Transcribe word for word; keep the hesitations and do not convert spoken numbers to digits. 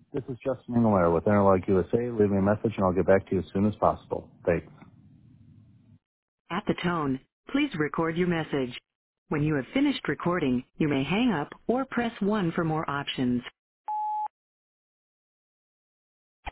This is Justin Engelmeyer with Interlog U S A. Leave me a message and I'll get back to you as soon as possible. Thanks. At the tone, please record your message. When you have finished recording, you may hang up or press one for more options.